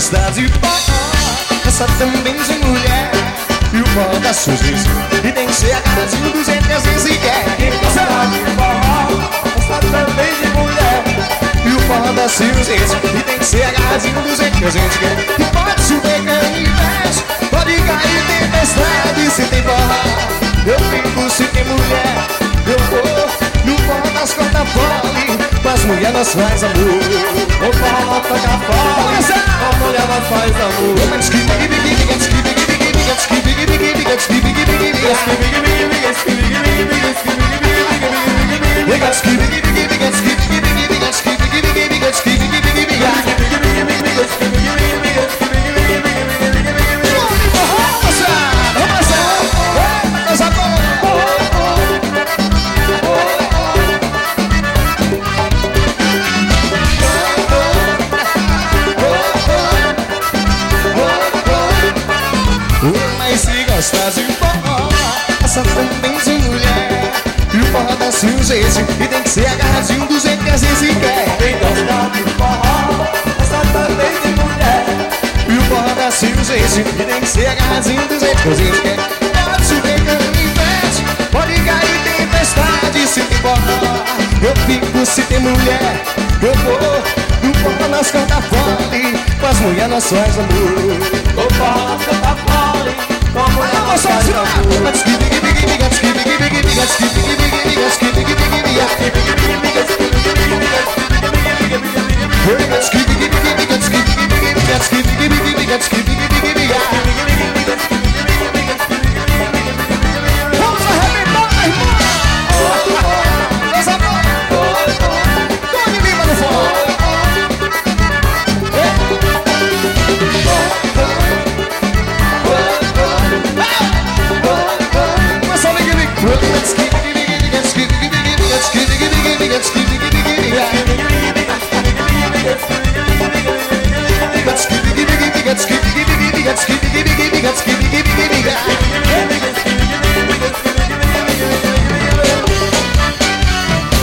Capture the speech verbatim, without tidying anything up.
gosta de forró, essa também de mulher. E o forró da Suzy, e tem que ser agarradinho do jeito que às vezes quer. Quem gosta de forró, essa também de mulher. E o forró da Suzy, e tem que ser agarradinho do jeito que a gente quer. E pode chover canivete, pode cair tempestade. Se tem forró, eu fico. Se tem mulher, eu vou. No forró das cordas fole, com as mulheres nós faz amor. O forró toca fole, com a mulher nós faz amor. Mas se gosta de forró, essa também de mulher. E o forró da Suzy, e tem que ser agarradinho do jeito que a gente quer. Quem gosta de forró, essa também de mulher. E o forró da Suzy, e tem que ser agarradinho do jeito que a gente quer. Pode chover canivete, pode cair tempestade. Se tem forró, eu fico. Se tem mulher, eu vou. No forró nós canta fole, com as mulheres nós faz amor. O forró toca fole, com a mulher nós faz amor. Let's